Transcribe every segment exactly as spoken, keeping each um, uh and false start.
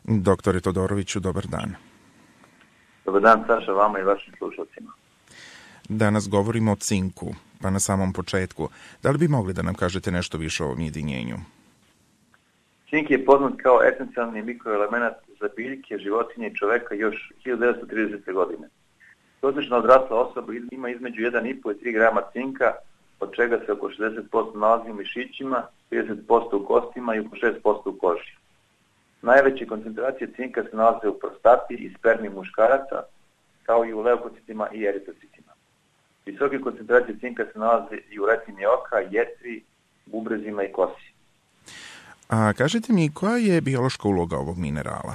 Doktore Todoroviću, dobar dan. Dobar dan, Saša, vama i vašim slušalcima. Danas govorimo o cinku, pa na samom početku. Da li bi mogli da nam kažete nešto više o ovom jedinjenju? Cink je poznat kao esencijalni mikroelement za biljke, životinje i čoveka još hiljadu devetsto tridesete. godine. Prosječna odrasla osoba ima između jedan i po i tri grama cinka, od čega se oko šezdeset posto nalazi u mišićima, trideset posto u kostima i oko šest posto u koži. Najveće koncentracije cinka se nalaze u prostati i spermi muškaraca, kao i u leukocitima i eritrocitima. Visoke koncentracije cinka se nalaze i u retini oka, jetri, bubrezima i kosi. A kažete mi, koja je biološka uloga ovog minerala?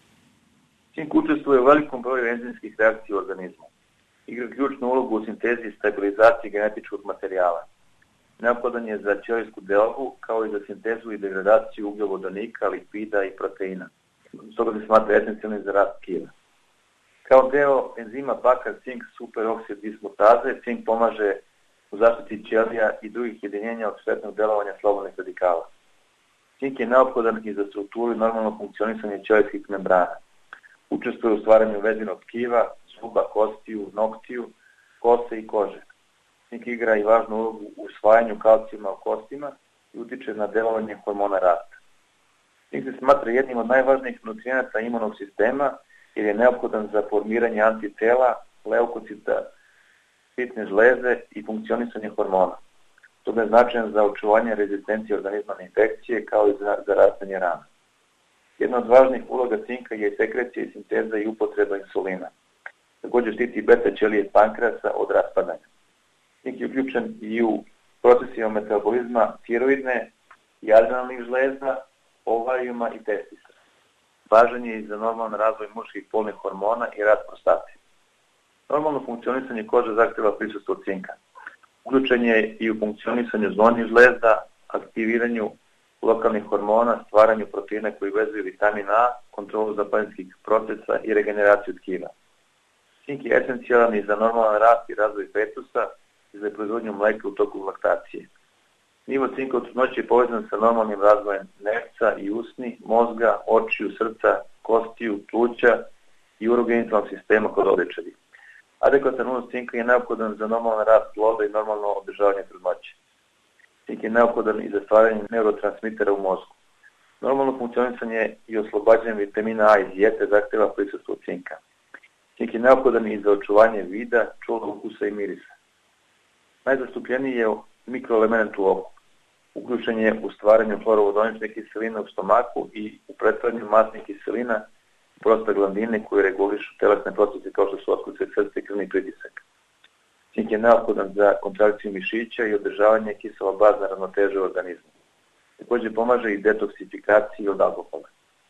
Cink učestvuje u velikom broju enzimskih reakcija u organizmu. Igra ključnu ulogu u sintezi i stabilizaciji genetičkog materijala. Neophodan je za ćelijsku deobu, kao i za sintezu i degradaciju ugljovodonika, lipida i proteina. Stoga se smatra esencijalnim za rast tkiva. Kao deo enzima bakar cink superoksid dismutaze, cink pomaže u zaštiti ćelija i drugih jedinjenja od štetnog delovanja slobodnih radikala. Cink je neophodan i za strukturu i normalno funkcionisanje ćelijskih membrana. Učestvuje u stvaranju vezinog tkiva, zuba, kostiju, noktiju, kose i kože. Cink igra i važnu ulogu u usvajanju kalcijuma u kostima i utiče na delovanje hormona rasta. Cink se smatra jednim od najvažnijih nutrijenata imunog sistema jer je neophodan za formiranje antitela, leukocita, sitne žleze i funkcionisanje hormona. To je značajan za očuvanje rezistencije organizma na infekcije kao i za zarastanje rana. Jedna od važnih uloga cinka je sekrecija i sinteza i upotreba insulina. Također štiti beta ćelije pankrasa od raspadanja. Cink je uključen i u procesima metabolizma tiroidne i adrenalnih žleza, ovarijuma i testisa. Važan je i za normalan razvoj muških polnih hormona i rast prostate. Normalno funkcionisanje kože zahteva prisustvo cinka. Uključen je i u funkcionisanju zvonih žlezda, aktiviranju lokalnih hormona, stvaranju proteina koji vezuju vitamin A, kontrolu zapaljenskih procesa i regeneraciju tkiva. Cink je esencijalan i za normalan rast i razvoj fetusa i za proizvodnju mleka u toku laktacije. Nivo cinka u trudnoći je povezan sa normalnim razvojem nerca i usni, mozga, očiju, srca, kostiju, pluća i urogenitalnog sistema kod odrečadi. Adekvatan unos cinka je neophodan za normalan rast ploda i normalno održavanje trudnoće. Cink je neophodan i za stvaranje neurotransmitera u mozgu. Normalno funkcionisanje i oslobađanje vitamina A iz dijete zahteva prisustvo cinka. Cink je neophodan i za očuvanje vida, čula, ukusa i mirisa. Najzastupljeniji je mikroelement u oku. Uključen je u stvaranju hlorovodonične kiseline u stomaku i u pretvaranju masnih kiselina u prostaglandine koje regulišu telesne procese kao što su otkuce srca i krvni pritisak. Cink je neophodan za kontrakciju mišića i održavanje kiselo-bazne ravnoteže u organizmu. Također pomaže i detoksifikaciji od alkohola.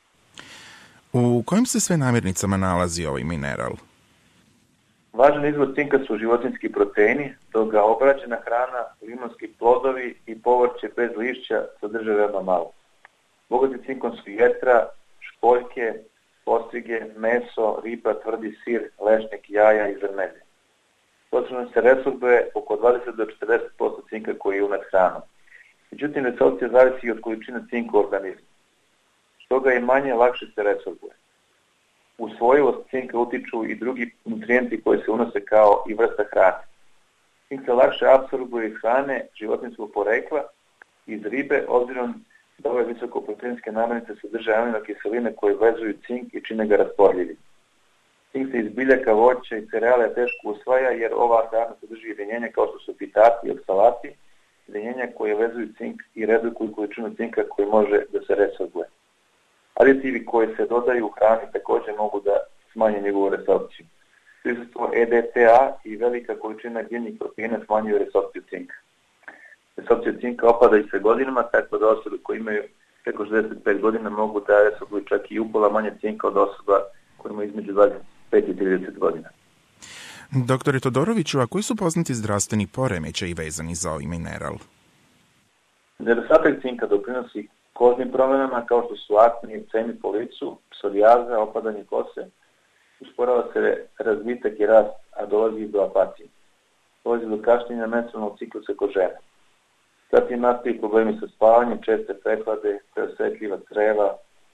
U kojim se sve namirnicama nalazi ovaj mineral? Važan izvor cinka su životinjski proteini, dok ga obrađena hrana, limonski plodovi i povrće bez lišća sadrže veoma malo. Bogati cinkom su jetra, školjke, ostrige, meso, riba, tvrdi sir, lešnik, jaja i zrnelje. Prosječno se resorbuje oko dvadeset do četrdeset posto cinka koji je unet hranom. Međutim, resorpcija zavisi i od količine cinka u organizmu. Što ga je manje, lakše se resorbuje. U svojivost cinka utiču i drugi nutrijenti koji se unose kao i vrsta hrane. Cink se lakše apsorbuje iz hrane životinjskog porekla, iz ribe, obzirom da ove visokoproteinske namirnice sadrže aminokiseline koje vezuju cink i čine ga rasporljivim. Cink se iz biljaka, voća i cerealija teško usvaja jer ova hrana sadrži jedinjenja kao što su pitati i oksalati, jedinjenja koje vezuju cink i redukuju količinu cinka koji može da se resorbuje. Aditivi koji se dodaju u hrani također mogu da smanje njegovu resorpciju. Prisustvo E D T A i velika količina biljnih proteina smanjuju resorpciju cinka. Resorpcija cinka opada i sa godinama, tako da osobe koje imaju preko šezdeset pet godina mogu da resorbuju čak i upola manje cinka od osoba koje imaju između dvadeset pet i trideset godina. Doktore Todoroviću, a koji su poznati zdravstveni poremećaji vezani za ovaj mineral? Nedostatak cinka doprinosi kožnim promjenama kao što su akne i cemi po licu, psorijaza, opadanje kose, usporava se razvitak i rast, a dolazi do apatije. Dolazi do kašnjenja menstrualnog ciklusa kod žene. Zatim nastaju problemi sa spavanjem, česte prehlade, preosetljiva creva,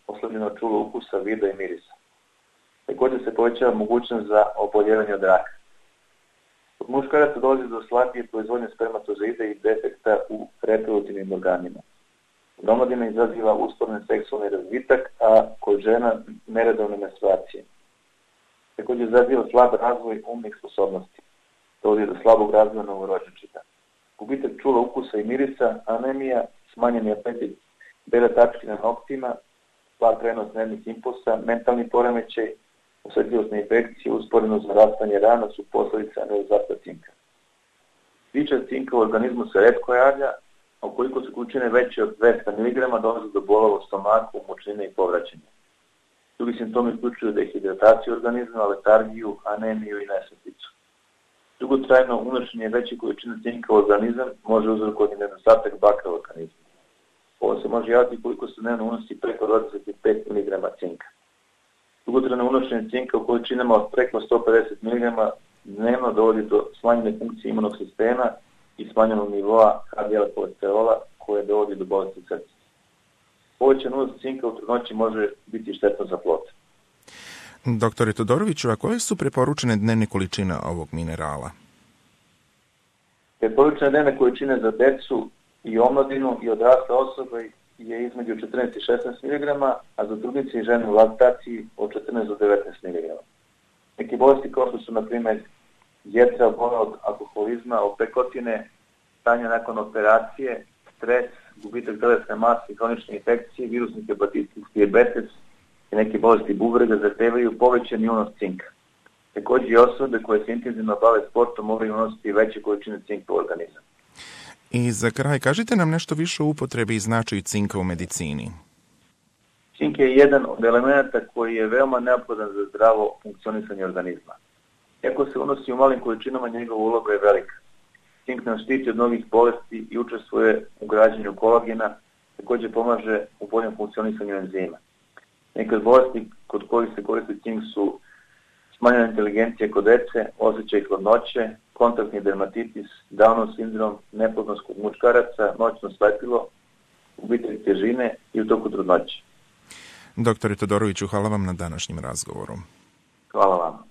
oslabljeno čulo ukusa, vida i mirisa. Također se povećava mogućnost za oboljevanje od raka. Kod muškaraca dolazi do slabije proizvodnje spermatozoida i defekta u reproduktivnim organima. Kod omladine izaziva usporen seksualni razvitak, a kod žena neredovne menstruacije. Također izaziva slab razvoj umnih sposobnosti. Dolazi do slabog razvoja novorođenčeta. Gubitak čula, ukusa i mirisa, anemija, smanjeni apetit, bele tačke na noktima, slab prenos nervnih impulsa, mentalni poremećaj, osjetljivost na infekcije, usporeno zarastanje rana su posljedica nedostatka cinka. Višak cinka u organizmu se retko javlja, a ukoliko su količine veće od dvesta miligrama dolazi do bolova u stomaku, mučnine i povraćanja. Drugi simptomi uključuju dehidrataciju organizma, letargiju, anemiju i nesveticu. Dugotrajno unošenje veće količine cinka u organizam može uzrokovati nedostatak bakra u organizmu. Ovo se može javiti koliko se dnevno unosi preko dvadeset pet miligrama cinka. Dugotrajno unošenje cinka u količinama od preko sto pedeset miligrama dnevno dovodi do smanjene funkcije imunog sistema i smanjenog nivoa ha de el kolesterola koje dovodi do bolesti srca. Povećan unos cinka u trudnoći može biti štetno za plod. Doktore Todoroviću, a koje su preporučene dnevne količine ovog minerala? Preporučene dnevne količine za decu i omladinu i odrasle osobe je između četrnaest i šesnaest miligrama, a za trudnice i žene u laktaciji od četrnaest do devetnaest miligrama. Neke bolesti kao što su, na primjer, jetra, bola od alkoholizma, opekotine, stanja nakon operacije, stres, gubitak telesne mase, hronične infekcije, virusni hepatitis, dijabetes i neke bolesti bubrega zahtevaju povećani unos cinka. Također i osobe koje se intenzivno bave sportom moraju unositi veće količine cinka u organizam. I za kraj, kažite nam nešto više o upotrebi i značaju cinka u medicini. Cink je jedan od elemenata koji je veoma neophodan za zdravo funkcionisanje organizma. Iako se unosi u malim količinama, njegova uloga je velika. Cink nas štiti od mnogih bolesti i učestvuje u građenju kolagena, također pomaže u boljem funkcionisanju enzima. Neke od bolesti kod kojih se koristi cink su smanjena inteligencija kod dece, osjećaj hladnoće, kontaktni dermatitis, Downov sindrom, neplodnost kod muškaraca, noćno svetilo, gubitak težine i u toku trudnoće. Doktore Todoroviću, hvala vam na današnjem razgovoru. Hvala vam.